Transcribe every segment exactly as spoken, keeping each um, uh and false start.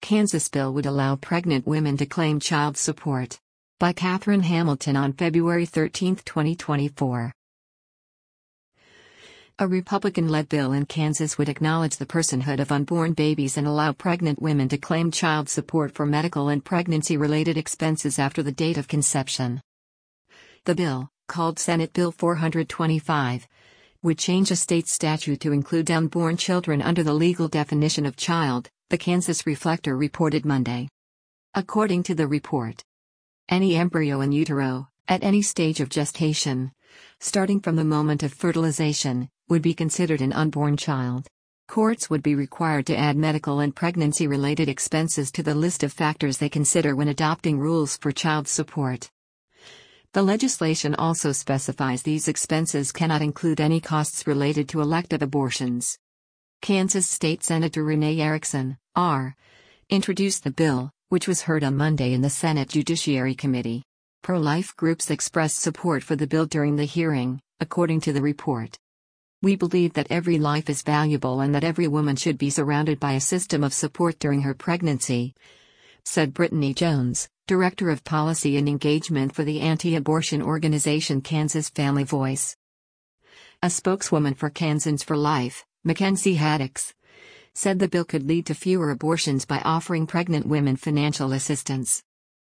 Kansas bill would allow pregnant women to claim child support. By Catherine Hamilton on February thirteenth, twenty twenty-four. A Republican-led bill in Kansas would acknowledge the personhood of unborn babies and allow pregnant women to claim child support for medical and pregnancy-related expenses after the date of conception. The bill, called Senate Bill four twenty-five, would change a state statute to include unborn children under the legal definition of child, the Kansas Reflector reported Monday. According to the report, any embryo in utero, at any stage of gestation, starting from the moment of fertilization, would be considered an unborn child. Courts would be required to add medical and pregnancy-related expenses to the list of factors they consider when adopting rules for child support. The legislation also specifies these expenses cannot include any costs related to elective abortions. Kansas State Senator Renee Erickson, R., introduced the bill, which was heard on Monday in the Senate Judiciary Committee. Pro-life groups expressed support for the bill during the hearing, according to the report. "We believe that every life is valuable and that every woman should be surrounded by a system of support during her pregnancy," said Brittany Jones, Director of Policy and Engagement for the anti-abortion organization Kansas Family Voice. A spokeswoman for Kansans for Life, Mackenzie Haddix, said the bill could lead to fewer abortions by offering pregnant women financial assistance.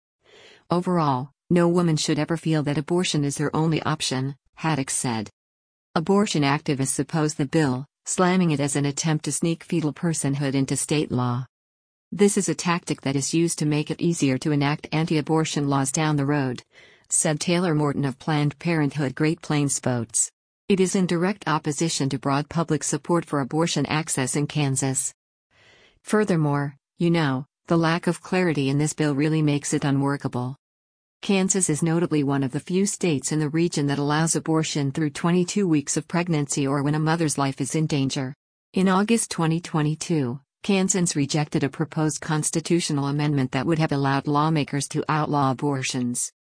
"Overall, no woman should ever feel that abortion is their only option," Haddix said. Abortion activists oppose the bill, slamming it as an attempt to sneak fetal personhood into state law. "This is a tactic that is used to make it easier to enact anti-abortion laws down the road," said Taylor Morton of Planned Parenthood Great Plains Votes. "It is in direct opposition to broad public support for abortion access in Kansas. Furthermore, you know, the lack of clarity in this bill really makes it unworkable." Kansas is notably one of the few states in the region that allows abortion through twenty-two weeks of pregnancy or when a mother's life is in danger. In August twenty twenty-two, Kansans rejected a proposed constitutional amendment that would have allowed lawmakers to outlaw abortions.